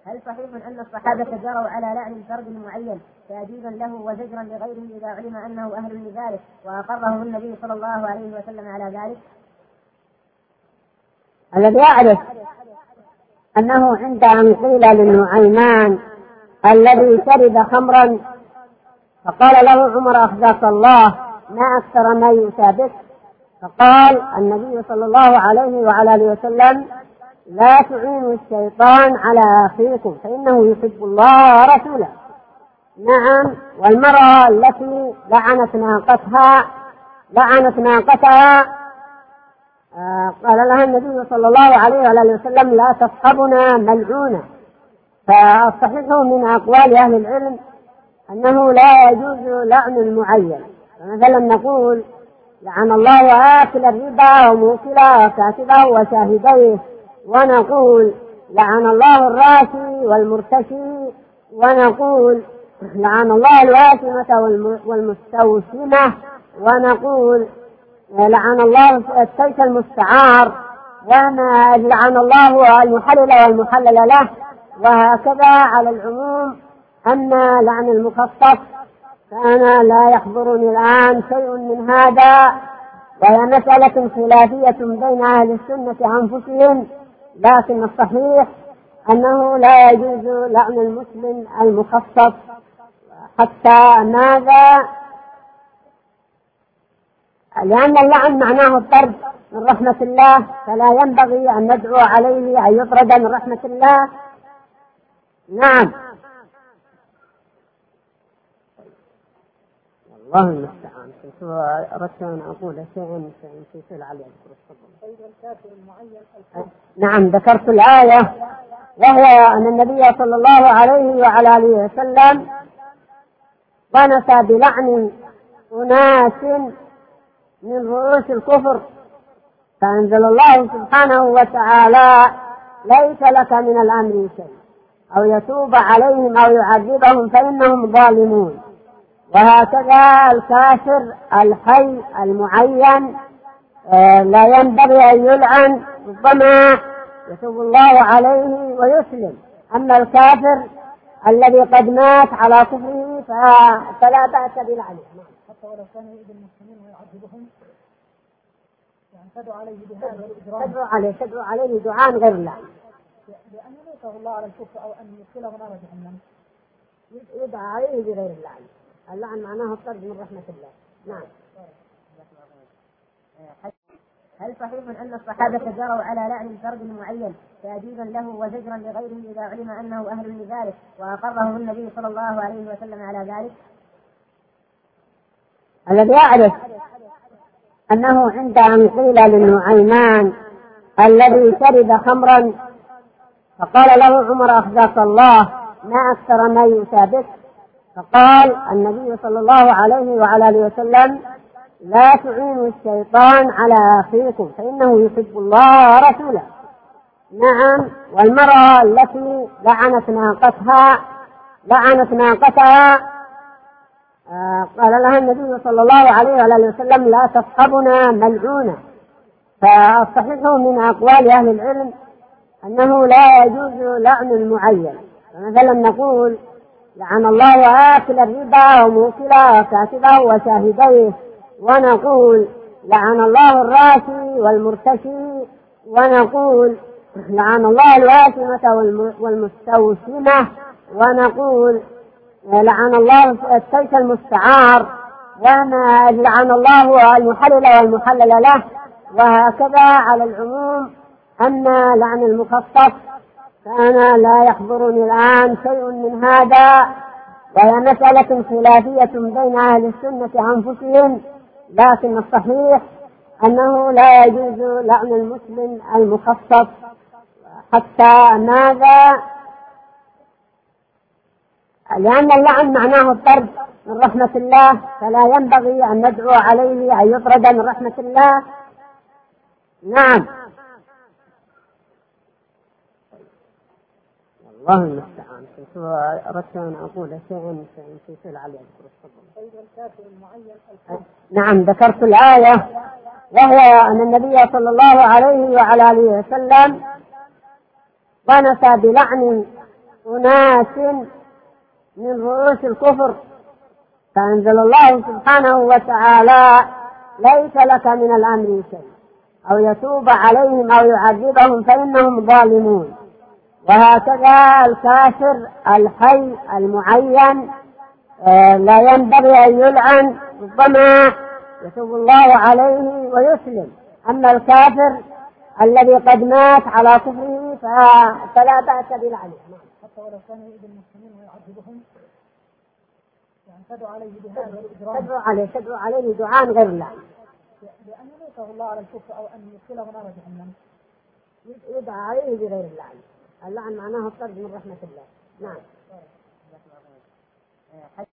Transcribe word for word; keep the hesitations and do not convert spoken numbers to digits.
هل صحيح أن الصحابة جروا على لعن فرد معين تأديبا له وزجرا لغيره إذا علم أنه أهل لذلك وأقرهم النبي صلى الله عليه وسلم على ذلك؟ الذي يعرف أنه عند أن قيل للنعيمان الذي شرب خمرا فقال له عمر أخزاك الله ما أكثر ما يؤتى بك، فقال النبي صلى الله عليه وعلى آله وسلم لا تعينوا الشيطان على أخيكم فإنه يحب الله ورسوله. نعم، والمرأة التي لعنت ناقتها لعنت ناقتها آه قال لها النبي صلى الله عليه وعلى آله وسلم لا تصحبنا ملعونة. فالصحيح من أقوال أهل العلم أنه لا يجوز لعن المعين، فمثلا نقول لعن الله آكل الربا وموكله وكاتبه وشاهديه، ونقول لعن الله الراشي والمرتشي، ونقول لعن الله الواشمة والمستوشمة، ونقول لعن الله السيف المستعار، ولعن الله المحلل والمحلل له، وهكذا على العموم. أما لعن المخصص فأنا لا يحضرني الآن شيء من هذا، وهي مسألة خلافية بين أهل السنة أنفسهم، لكن الصحيح أنه لا يجوز لعن المسلم المخصص. حتى ماذا؟ لأن اللعن معناه الطرد من رحمة الله، فلا ينبغي أن ندعو عليه أن يطرد من رحمة الله. نعم، الله المستعان. أردت أن أقول شيئا في سؤال علي أذكر. نعم، ذكرت الآية، وهي أن النبي صلى الله عليه وعلى آله وسلم ونسى بلعن أناس من رؤوس الكفر، فأنزل الله سبحانه وتعالى ليس لك من الأمر شيء أو يتوب عليهم أو يعذبهم فإنهم ظالمون. وهكذا الكافر الحي المعين لا ينبغي أن يلعن، ربما يتوب الله عليه ويسلم. أما الكافر الذي قد مات على كفره فلا بأس بلعنه، حتى ولو كان يؤذي المسلمين ويعذبهم، يعني تدعو عليه بهذا الإجرام، تدعو عليه تدعو عليه دعاء غير لعن، لأن يميته الله على الكفر أو أن يدخله نار جهنم، يدعى عليه بغير اللعن. اللعن معناه الطرد من رحمة الله. نعم. هل صحيح أن الصحابة جروا على لعن فرد معين تأديبا له وزجرا لغيره إذا علم أنه أهل لذلك وأقرهم النبي صلى الله عليه وسلم على ذلك؟ الذي يعرف أنه عند أن قيل للنعيمان الذي شرب خمرا فقال له عمر أخزاك الله ما أكثر ما يؤتى بك، فقال النبي صلى الله عليه وعلى آله وسلم لا تعينوا الشيطان على أخيكم فإنه يحب الله ورسوله. نعم، والمرأة التي لعنت ناقتها لعنت ناقتها آه قال لها النبي صلى الله عليه وعلى آله وسلم لا تصحبنا ملعونة. فالصحيح من أقوال أهل العلم أنه لا يجوز لعن المعين، فمثلا نقول لعن الله آكل الربا وموكله وكاتبه وشاهديه، ونقول لعن الله الراشي والمرتشي، ونقول لعن الله الواشمة والمستوشمة، ونقول لعن الله السيف المستعار، ولعن الله المحلل والمحلل له، وهكذا على العموم. أما لعن المخصص فأنا لا يحضرني الآن شيء من هذا، وهي مسألة خلافية بين أهل السنة أنفسهم، لكن الصحيح أنه لا يجوز لعن المسلم المخصص. حتى ماذا؟ لأن اللعن معناه الطرد من رحمة الله، فلا ينبغي أن ندعو عليه أن يطرد من رحمة الله. نعم، الله المستعان. أردت أن أقول شيئا في سؤال علي أذكر. نعم، ذكرت الآية، وهي أن النبي صلى الله عليه وعلى آله وسلم ونسى بلعن أناس من رؤوس الكفر، فأنزل الله سبحانه وتعالى ليس لك من الأمر شيء، أو يتوب عليهم أو يعذبهم فإنهم ظالمون. وهكذا الكافر الحي المعين لا ينبغي أن يلعن، ربما يتوب الله عليه ويسلم. أما الكافر الذي قد مات على كفره فلا بأس بلعنه، حتى ولو كان يؤذي المسلمين ويعذبهم، يعني تدعو عليه بهذا الإجرام، تدعو عليه تدعو عليه دعاء غير اللعن، لأن يميته الله على الكفر أو أن يدخله نار جهنم، يدعى عليه بغير اللعن. اللعن معناه الطرد من رحمة الله. نعم.